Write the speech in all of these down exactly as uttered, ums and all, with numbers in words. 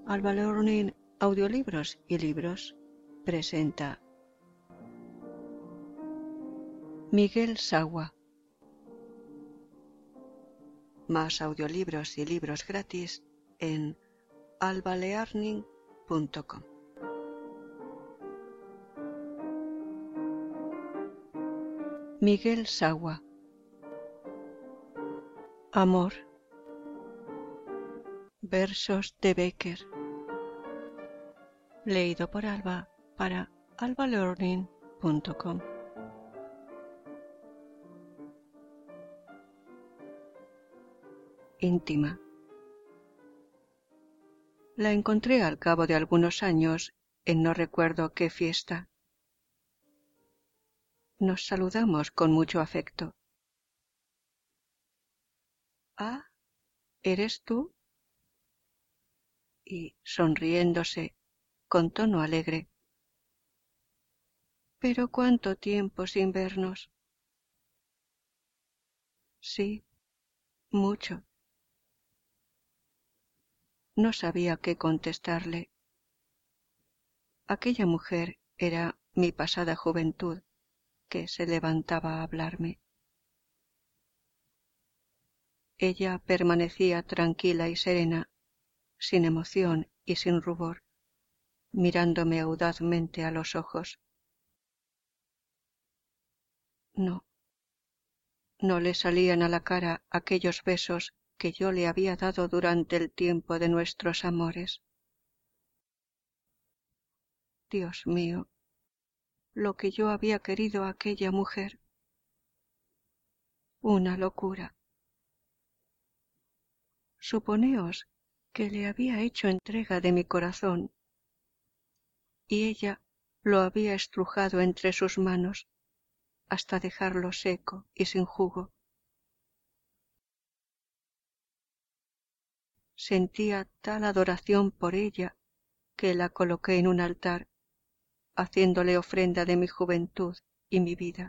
Alba Learning Audiolibros y Libros presenta Miguel Sagua. Más audiolibros y libros gratis en alba learning punto com. Miguel Sagua. Amor. Versos de Becker. Leído por Alba para alba learning punto com. Íntima. La encontré al cabo de algunos años en no recuerdo qué fiesta. Nos saludamos con mucho afecto. «Ah, ¿eres tú?» Y sonriéndose, con tono alegre. «¿Pero cuánto tiempo sin vernos?» «Sí, mucho». No sabía qué contestarle. Aquella mujer era mi pasada juventud, que se levantaba a hablarme. Ella permanecía tranquila y serena, sin emoción y sin rubor, mirándome audazmente a los ojos. No, no le salían a la cara aquellos besos que yo le había dado durante el tiempo de nuestros amores. Dios mío, lo que yo había querido a aquella mujer. Una locura. Suponeos que le había hecho entrega de mi corazón y ella lo había estrujado entre sus manos hasta dejarlo seco y sin jugo. Sentía tal adoración por ella que la coloqué en un altar, haciéndole ofrenda de mi juventud y mi vida.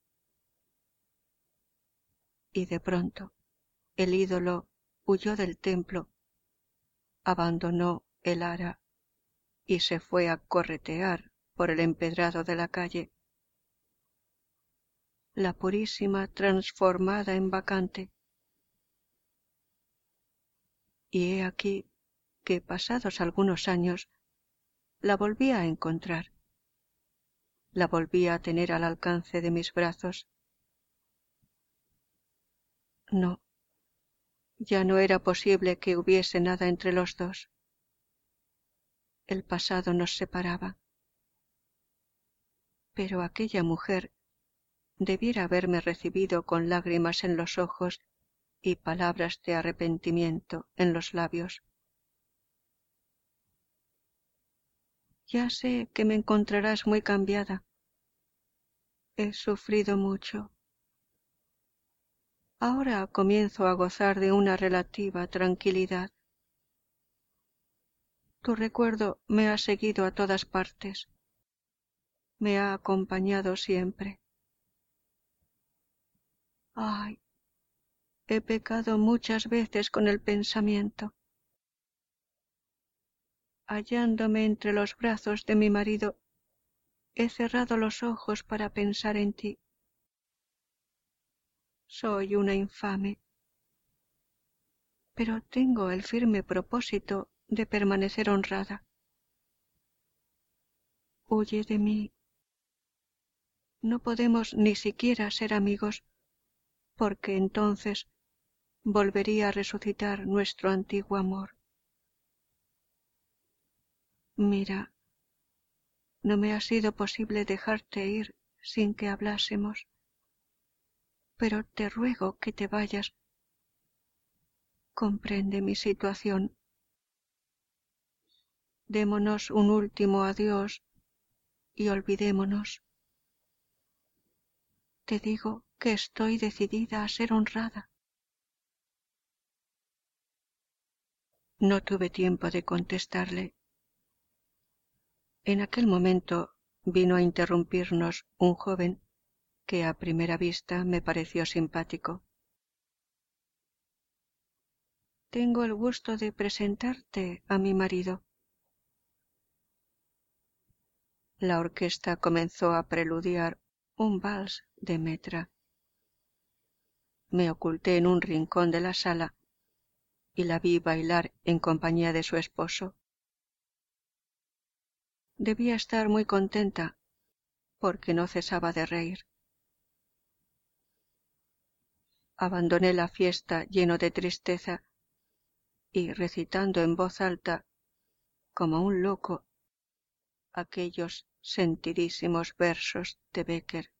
Y de pronto el ídolo huyó del templo, abandonó el ara y se fue a corretear por el empedrado de la calle. La purísima transformada en bacante. Y he aquí que pasados algunos años la volví a encontrar, la volví a tener al alcance de mis brazos. No, ya no era posible que hubiese nada entre los dos. El pasado nos separaba. Pero aquella mujer debiera haberme recibido con lágrimas en los ojos y palabras de arrepentimiento en los labios. Ya sé que me encontrarás muy cambiada. He sufrido mucho. Ahora comienzo a gozar de una relativa tranquilidad. Tu recuerdo me ha seguido a todas partes. Me ha acompañado siempre. Ay, he pecado muchas veces con el pensamiento. Hallándome entre los brazos de mi marido, he cerrado los ojos para pensar en ti. Soy una infame, pero tengo el firme propósito de permanecer honrada. Huye de mí. No podemos ni siquiera ser amigos, porque entonces volvería a resucitar nuestro antiguo amor. Mira, no me ha sido posible dejarte ir sin que hablásemos, pero te ruego que te vayas. Comprende mi situación. Démonos un último adiós y olvidémonos. Te digo que estoy decidida a ser honrada. No tuve tiempo de contestarle. En aquel momento vino a interrumpirnos un joven que a primera vista me pareció simpático. tengo el gusto de presentarte a mi marido. La orquesta comenzó a preludiar un vals de Metra. Me oculté en un rincón de la sala y la vi bailar en compañía de su esposo. Debía estar muy contenta porque no cesaba de reír. Abandoné la fiesta lleno de tristeza y recitando en voz alta, como un loco, aquellos sentidísimos versos de Bécquer.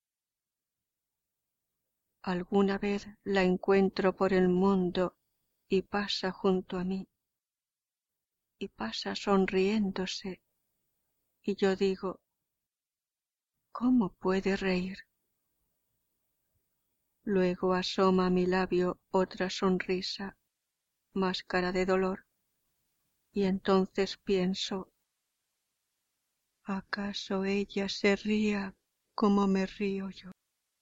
Alguna vez la encuentro por el mundo y pasa junto a mí, y pasa sonriéndose, y yo digo, ¿cómo puede reír? Luego asoma a mi labio otra sonrisa, máscara de dolor, y entonces pienso, ¿acaso ella se ría como me río yo?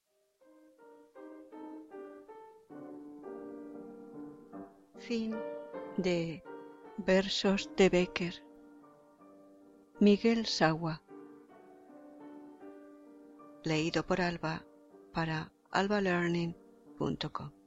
Fin de Versos de Bécquer. Miguel Sagua. Leído por Alba para alba learning punto com.